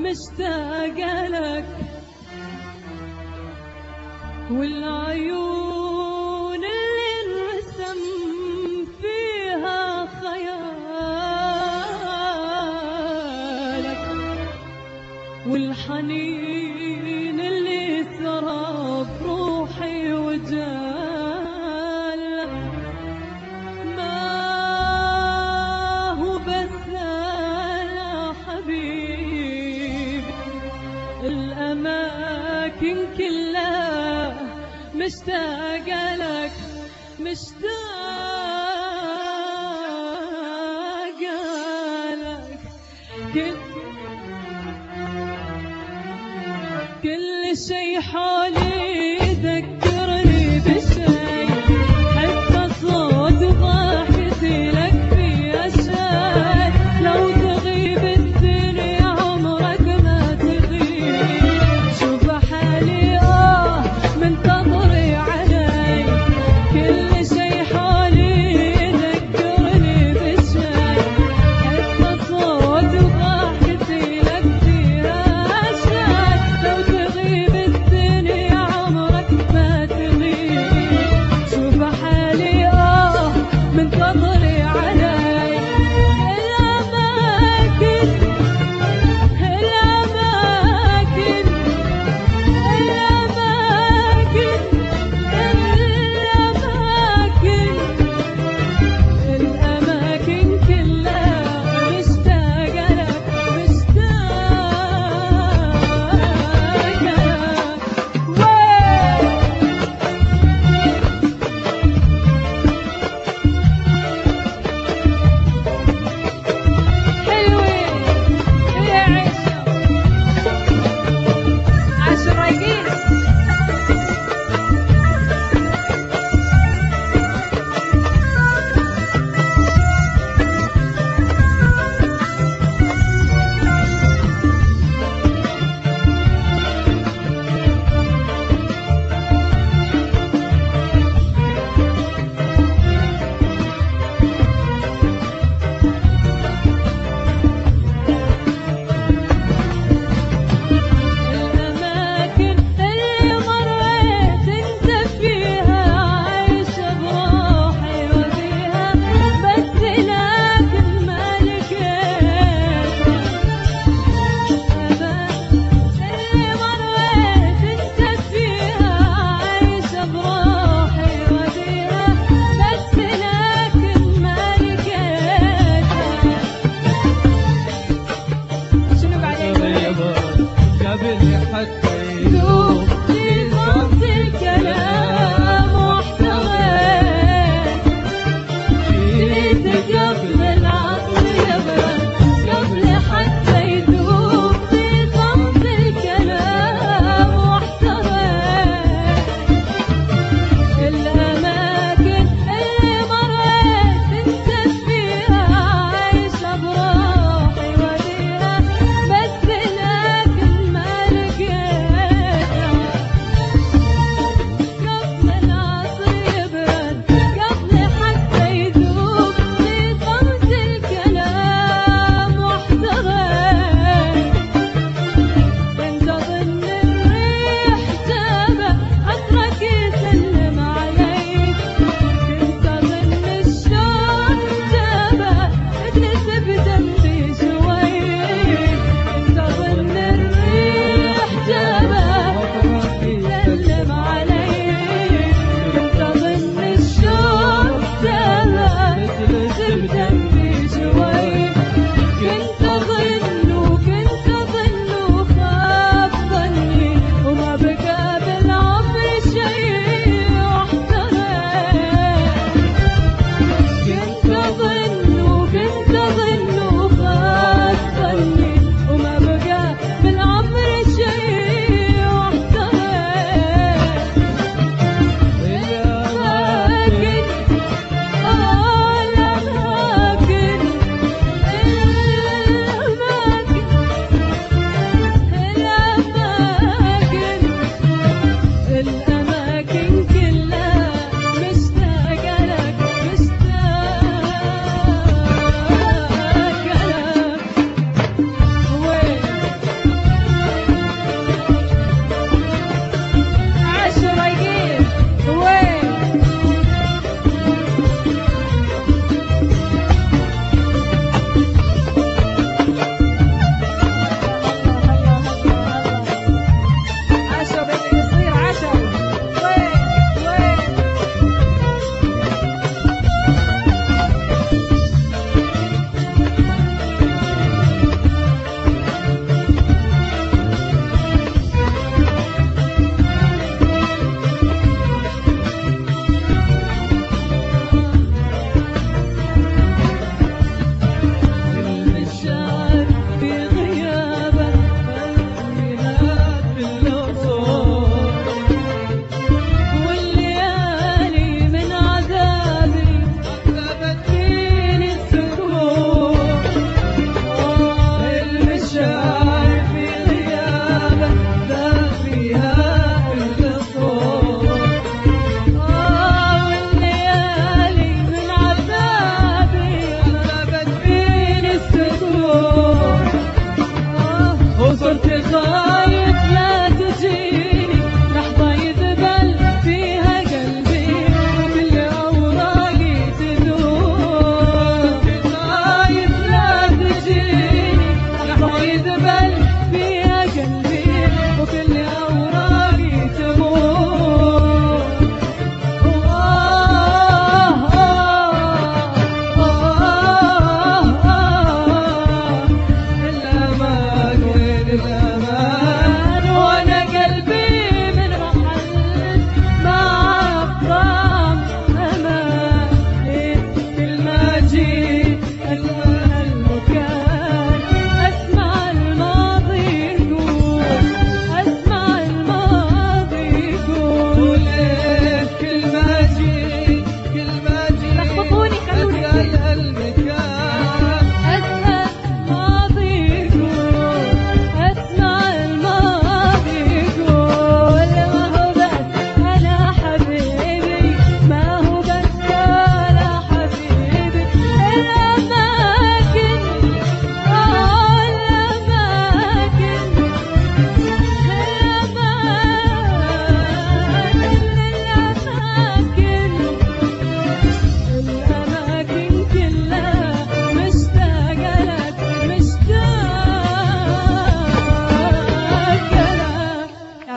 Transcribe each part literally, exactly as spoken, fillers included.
مشتاقة لك، والعيون اللي انرسم فيها خيالك، والحنين اللي سرى بروحي وجالك. ما هو بس أنا حبيبي، الأماكن كلها مشتاقة لك، مشتاقة لك. كل كل شي حولي يذكرني بشي، حتى صوت ضحكتي لك في أشياء. لو تغيب الدنيا عمرك ما تغيب، شوف حالي آه منتظري علي. كل شي حولي يذكرني بشي، حتى صوت ضحكتي لك في أشياء. لو تغيب الدنيا عمرك ما تغيب، شوف حالي آه منتظري علي. الأماكن الأماكن الأماكن الأماكن الأماكن كلها مشتاقة لك، مشتاقة لك. حلوين يا عيشة عشر رايقين. الأماكن اللي مريت انت فيها عايشة بروحي وفيها، بس لكن ما لقيتها. اللي مريت انت فيها عايشة بروحي وفيها، بس لكن ما لقيتها. شنو بعدين؟ قبل حتى ذوق في صمت الكلام واحتويت، جيت قبل العقل يبرد، قبل حتى يذوق في صمت الكلام واحتويت. الأماكن اللي مريت انت فيها عايشة بروحي وديها، بس لكن ما لقيتها.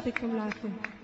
يعطيكم العافيه.